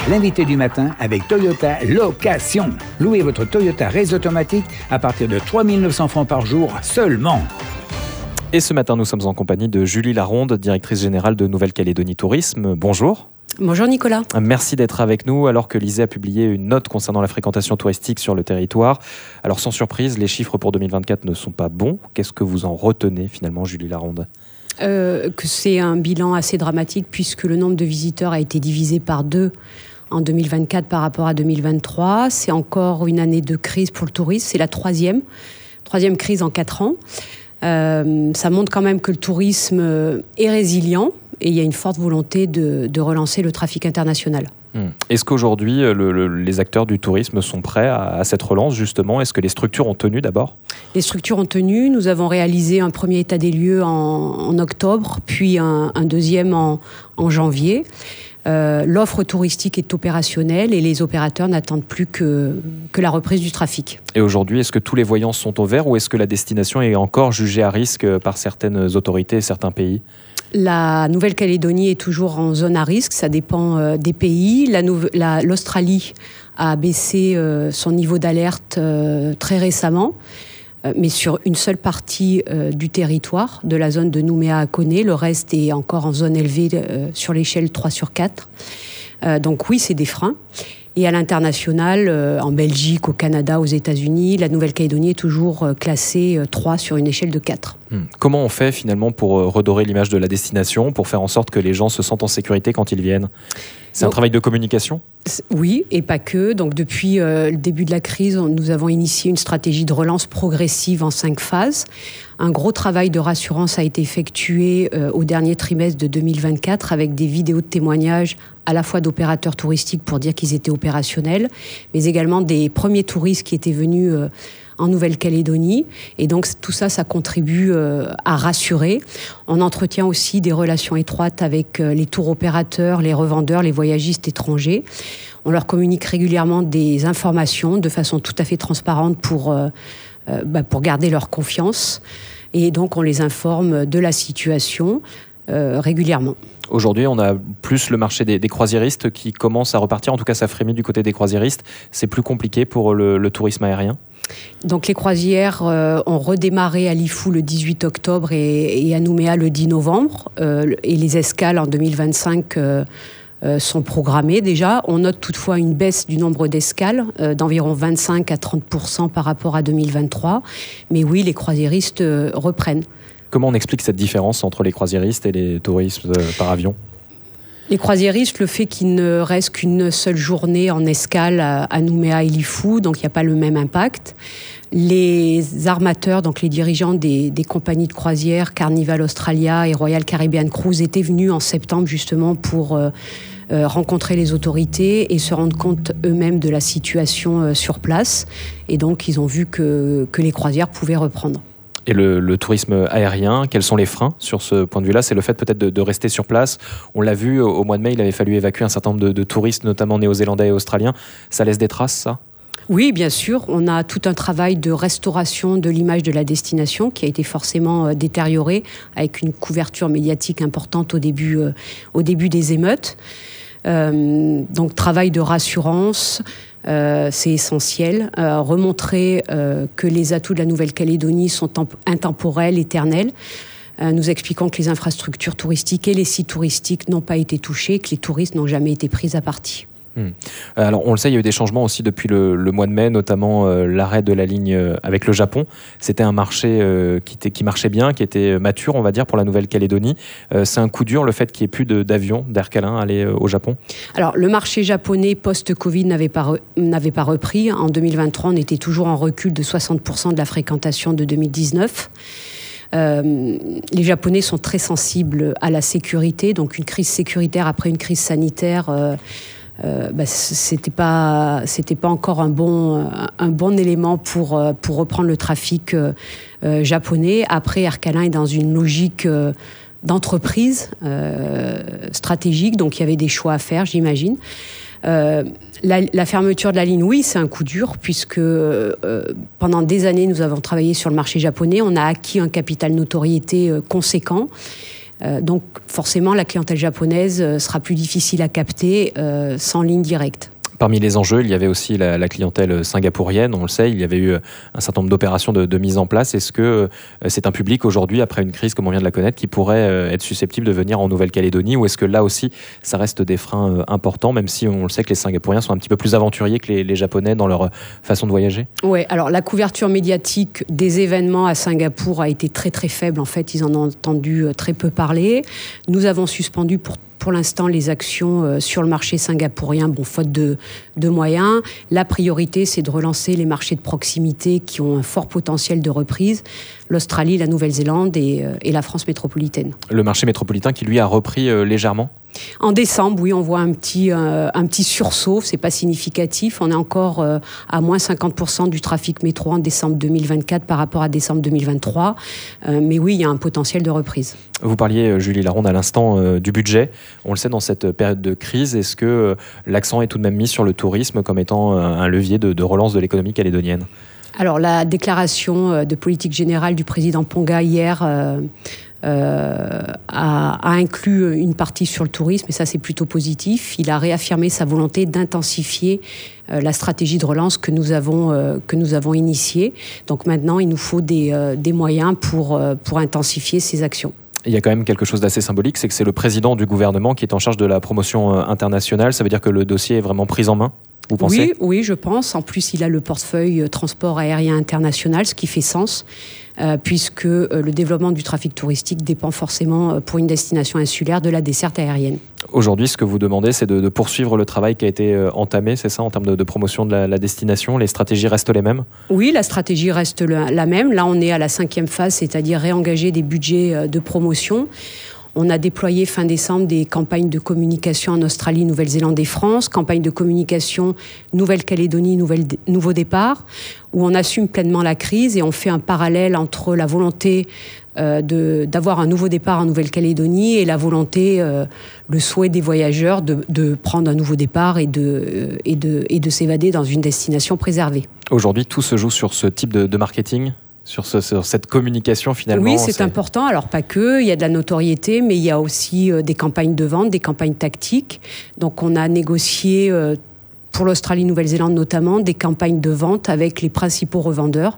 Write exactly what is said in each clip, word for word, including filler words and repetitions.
l'invité du matin avec Toyota Location. Louez votre Toyota Raise automatique à partir de trois mille neuf cents francs par jour seulement. Et ce matin, nous sommes en compagnie de Julie Laronde, directrice générale de Nouvelle-Calédonie Tourisme. Bonjour. Bonjour Nicolas. Merci d'être avec nous alors que l'I S E E a publié une note concernant la fréquentation touristique sur le territoire. Alors sans surprise, les chiffres pour deux mille vingt-quatre ne sont pas bons. Qu'est-ce que vous en retenez finalement, Julie Laronde ? euh, Que c'est un bilan assez dramatique puisque le nombre de visiteurs a été divisé par deux en deux mille vingt-quatre par rapport à deux mille vingt-trois. C'est encore une année de crise pour le tourisme. C'est la troisième, troisième crise en quatre ans. Euh, ça montre quand même que le tourisme est résilient et il y a une forte volonté de, de relancer le trafic international. Hum. Est-ce qu'aujourd'hui, le, le, les acteurs du tourisme sont prêts à, à cette relance, justement ? Est-ce que les structures ont tenu d'abord ? Les structures ont tenu. Nous avons réalisé un premier état des lieux en, en octobre, puis un, un deuxième en, en janvier. Euh, l'offre touristique est opérationnelle et les opérateurs n'attendent plus que, que la reprise du trafic. Et aujourd'hui, est-ce que tous les voyants sont au vert ou est-ce que la destination est encore jugée à risque par certaines autorités et certains pays ? La Nouvelle-Calédonie est toujours en zone à risque, ça dépend euh, des pays. La Nouve- la, L'Australie a baissé euh, son niveau d'alerte euh, très récemment, euh, mais sur une seule partie euh, du territoire, de la zone de Nouméa à Koné. Le reste est encore en zone élevée euh, sur l'échelle trois sur quatre. Euh, donc oui, c'est des freins. Et à l'international, euh, en Belgique, au Canada, aux États-Unis, la Nouvelle-Calédonie est toujours euh, classée euh, trois sur une échelle de quatre. Hum. Comment on fait finalement pour redorer l'image de la destination, pour faire en sorte que les gens se sentent en sécurité quand ils viennent ? C'est Donc, un travail de communication ? Oui, et pas que. Donc depuis euh, le début de la crise, nous avons initié une stratégie de relance progressive en cinq phases. Un gros travail de rassurance a été effectué euh, au dernier trimestre de deux mille vingt-quatre avec des vidéos de témoignages à la fois d'opérateurs touristiques pour dire qu'ils étaient opérationnels, mais également des premiers touristes qui étaient venus euh, en Nouvelle-Calédonie. Et donc tout ça, ça contribue euh, à rassurer. On entretient aussi des relations étroites avec euh, les tours opérateurs, les revendeurs, les voyagistes étrangers. On leur communique régulièrement des informations de façon tout à fait transparente pour, euh, euh, bah, pour garder leur confiance. Et donc on les informe de la situation euh, régulièrement. Aujourd'hui, on a plus le marché des, des croisiéristes qui commence à repartir. En tout cas, ça frémit du côté des croisiéristes. C'est plus compliqué pour le, le tourisme aérien ? Donc les croisières euh, ont redémarré à Lifou le dix-huit octobre et, et à Nouméa le dix novembre. Euh, et les escales en deux mille vingt-cinq euh, euh, sont programmées déjà. On note toutefois une baisse du nombre d'escales euh, d'environ vingt-cinq à trente pour cent par rapport à deux mille vingt-trois. Mais oui, les croisiéristes euh, reprennent. Comment on explique cette différence entre les croisiéristes et les touristes par avion ? Les croisiéristes, le fait qu'il ne reste qu'une seule journée en escale à Nouméa et Lifou, donc il n'y a pas le même impact. Les armateurs, donc les dirigeants des, des compagnies de croisière, Carnival Australia et Royal Caribbean Cruise, étaient venus en septembre justement pour euh, euh, rencontrer les autorités et se rendre compte eux-mêmes de la situation euh, sur place. Et donc ils ont vu que, que les croisières pouvaient reprendre. Et le, le tourisme aérien, quels sont les freins sur ce point de vue-là ? C'est le fait peut-être de, de rester sur place. On l'a vu, au mois de mai, il avait fallu évacuer un certain nombre de, de touristes, notamment néo-zélandais et australiens. Ça laisse des traces, ça ? Oui, bien sûr. On a tout un travail de restauration de l'image de la destination qui a été forcément détériorée avec une couverture médiatique importante au début, euh, au début des émeutes. Euh, donc, travail de rassurance. Euh, c'est essentiel. Euh, remontrer euh, que les atouts de la Nouvelle-Calédonie sont temp- intemporels, éternels. Euh, nous expliquons que les infrastructures touristiques et les sites touristiques n'ont pas été touchés, que les touristes n'ont jamais été pris à partie. Hum. Alors on le sait, il y a eu des changements aussi depuis le, le mois de mai, notamment euh, l'arrêt de la ligne euh, avec le Japon. C'était un marché euh, qui, était, qui marchait bien, qui était mature, on va dire, pour la Nouvelle-Calédonie. Euh, c'est un coup dur le fait qu'il n'y ait plus de, d'avions d'Air Calin aller euh, au Japon ? Alors le marché japonais post-Covid n'avait pas, re, n'avait pas repris. En deux mille vingt-trois, on était toujours en recul de soixante pour cent de la fréquentation de deux mille dix-neuf. Euh, les Japonais sont très sensibles à la sécurité, donc une crise sécuritaire après une crise sanitaire... Euh, Euh, bah, c'était pas c'était pas encore un bon un bon élément pour pour reprendre le trafic euh, euh, japonais. Après, Air Calin est dans une logique euh, d'entreprise euh, stratégique, donc il y avait des choix à faire, j'imagine. Euh, la, la fermeture de la ligne, oui, c'est un coup dur, puisque euh, pendant des années, nous avons travaillé sur le marché japonais. On a acquis un capital notoriété euh, conséquent. Euh, donc forcément, la clientèle japonaise euh, sera plus difficile à capter euh, sans ligne directe. Parmi les enjeux, il y avait aussi la, la clientèle singapourienne, on le sait, il y avait eu un certain nombre d'opérations de, de mise en place. Est-ce que euh, c'est un public aujourd'hui, après une crise comme on vient de la connaître, qui pourrait euh, être susceptible de venir en Nouvelle-Calédonie, ou est-ce que là aussi, ça reste des freins euh, importants, même si on le sait que les Singapouriens sont un petit peu plus aventuriers que les, les Japonais dans leur façon de voyager? Oui, alors la couverture médiatique des événements à Singapour a été très très faible. En fait, ils en ont entendu très peu parler. Nous avons suspendu pour Pour l'instant, les actions euh, sur le marché singapourien, bon, faute de, de moyens. La priorité, c'est de relancer les marchés de proximité qui ont un fort potentiel de reprise. L'Australie, la Nouvelle-Zélande et, euh, et la France métropolitaine. Le marché métropolitain qui, lui, a repris euh, légèrement ? En décembre, oui, on voit un petit, euh, un petit sursaut. C'est pas significatif. On est encore euh, à moins cinquante pour cent du trafic métro en décembre deux mille vingt-quatre par rapport à décembre deux mille vingt-trois. Euh, mais oui, il y a un potentiel de reprise. Vous parliez, Julie Laronde, à l'instant euh, du budget. On le sait, dans cette période de crise, est-ce que euh, l'accent est tout de même mis sur le tourisme comme étant euh, un levier de, de relance de l'économie calédonienne ? Alors, la déclaration de politique générale du président Ponga hier euh, euh, a, a inclus une partie sur le tourisme, et ça, c'est plutôt positif. Il a réaffirmé sa volonté d'intensifier euh, la stratégie de relance que nous avons, euh, que nous avons initiée. Donc maintenant, il nous faut des, euh, des moyens pour, euh, pour intensifier ces actions. Il y a quand même quelque chose d'assez symbolique, c'est que c'est le président du gouvernement qui est en charge de la promotion internationale. Ça veut dire que le dossier est vraiment pris en main ? Vous pensez ? Oui, oui, je pense. En plus, il a le portefeuille transport aérien international, ce qui fait sens, euh, puisque euh, le développement du trafic touristique dépend forcément, euh, pour une destination insulaire, de la desserte aérienne. Aujourd'hui, ce que vous demandez, c'est de, de poursuivre le travail qui a été euh, entamé, c'est ça, en termes de, de promotion de la, la destination ? Les stratégies restent les mêmes ? Oui, la stratégie reste le, la même. Là, on est à la cinquième phase, c'est-à-dire réengager des budgets euh, de promotion. On a déployé fin décembre des campagnes de communication en Australie, Nouvelle-Zélande et France, campagne de communication Nouvelle-Calédonie, Nouvelle, Nouveau Départ, où on assume pleinement la crise et on fait un parallèle entre la volonté euh, de, d'avoir un nouveau départ en Nouvelle-Calédonie et la volonté, euh, le souhait des voyageurs de, de prendre un nouveau départ et de, euh, et, de, et de s'évader dans une destination préservée. Aujourd'hui, tout se joue sur ce type de, de marketing ? Sur, ce, sur cette communication finalement? Oui, c'est, c'est important. Alors pas que, il y a de la notoriété, mais il y a aussi euh, des campagnes de vente, des campagnes tactiques. Donc on a négocié, euh, pour l'Australie, Nouvelle-Zélande notamment, des campagnes de vente avec les principaux revendeurs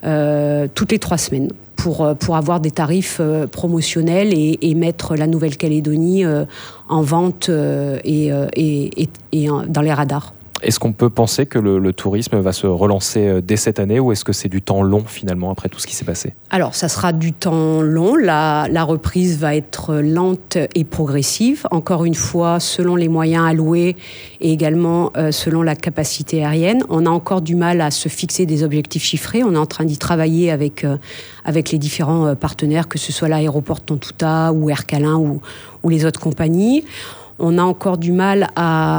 euh, toutes les trois semaines pour, pour avoir des tarifs euh, promotionnels et, et mettre la Nouvelle-Calédonie euh, en vente euh, et, euh, et, et, et dans les radars. Est-ce qu'on peut penser que le, le tourisme va se relancer dès cette année, ou est-ce que c'est du temps long finalement après tout ce qui s'est passé ? Alors ça sera du temps long, la, la reprise va être lente et progressive, encore une fois selon les moyens alloués et également euh, selon la capacité aérienne. On a encore du mal à se fixer des objectifs chiffrés, on est en train d'y travailler avec, euh, avec les différents euh, partenaires, que ce soit l'aéroport Tontouta ou Air Calin ou, ou les autres compagnies. On a encore du mal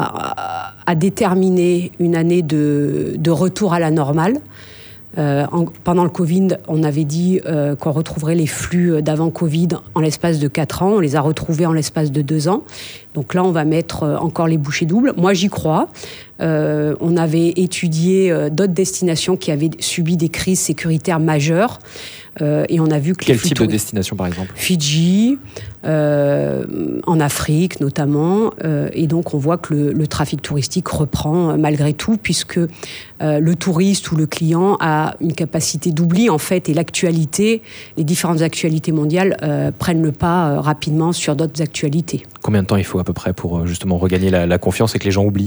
à, à déterminer une année de, de retour à la normale. Euh, en, pendant le Covid, on avait dit euh, qu'on retrouverait les flux d'avant Covid en l'espace de quatre ans. On les a retrouvés en l'espace de deux ans. Donc là, on va mettre encore les bouchées doubles. Moi, j'y crois. Euh, on avait étudié euh, d'autres destinations qui avaient subi des crises sécuritaires majeures. Euh, et on a vu que Quel les type de destination, par exemple ? Fidji, euh, en Afrique notamment. Euh, et donc, on voit que le, le trafic touristique reprend euh, malgré tout, puisque euh, le touriste ou le client a une capacité d'oubli, en fait, et l'actualité, les différentes actualités mondiales euh, prennent le pas euh, rapidement sur d'autres actualités. Combien de temps il faut à peu près pour justement regagner la, la confiance et que les gens oublient ?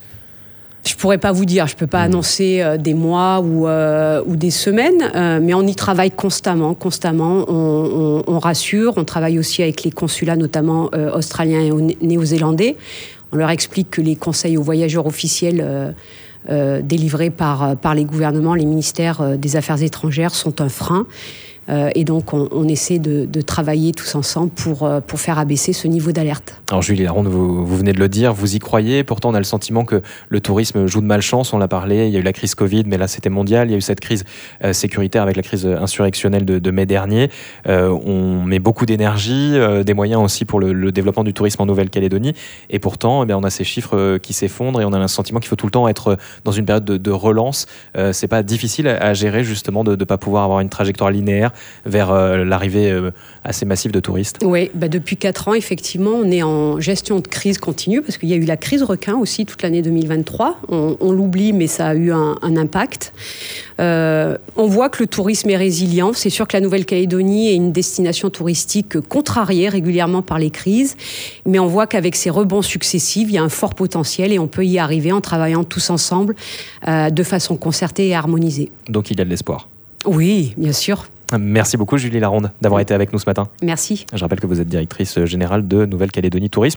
Je pourrais pas vous dire, je peux pas mmh. annoncer euh, des mois ou, euh, ou des semaines, euh, mais on y travaille constamment, constamment. On, on, on rassure, on travaille aussi avec les consulats, notamment euh, australiens et néo-zélandais. On leur explique que les conseils aux voyageurs officiels euh, euh, délivrés par, par les gouvernements, les ministères euh, des Affaires étrangères sont un frein. Euh, et donc, on, on essaie de, de travailler tous ensemble pour, pour faire abaisser ce niveau d'alerte. Alors, Julie Laronde, vous, vous venez de le dire, vous y croyez. Pourtant, on a le sentiment que le tourisme joue de malchance. On l'a parlé, il y a eu la crise Covid, mais là, c'était mondial. Il y a eu cette crise euh, sécuritaire avec la crise insurrectionnelle de, de mai dernier. Euh, on met beaucoup d'énergie, euh, des moyens aussi pour le, le développement du tourisme en Nouvelle-Calédonie. Et pourtant, eh bien, on a ces chiffres qui s'effondrent et on a le sentiment qu'il faut tout le temps être dans une période de, de relance. Euh, c'est pas difficile à, à gérer, justement, de ne pas pouvoir avoir une trajectoire linéaire vers euh, l'arrivée euh, assez massive de touristes? Oui, bah depuis quatre ans, effectivement, on est en gestion de crise continue, parce qu'il y a eu la crise requin aussi toute l'année deux mille vingt-trois. On, on l'oublie, mais ça a eu un, un impact. Euh, on voit que le tourisme est résilient. C'est sûr que la Nouvelle-Calédonie est une destination touristique contrariée régulièrement par les crises, mais on voit qu'avec ces rebonds successifs, il y a un fort potentiel et on peut y arriver en travaillant tous ensemble euh, de façon concertée et harmonisée. Donc il y a de l'espoir. Oui, bien sûr. Merci beaucoup Julie Laronde d'avoir été avec nous ce matin. Merci. Je rappelle que vous êtes directrice générale de Nouvelle-Calédonie Tourisme.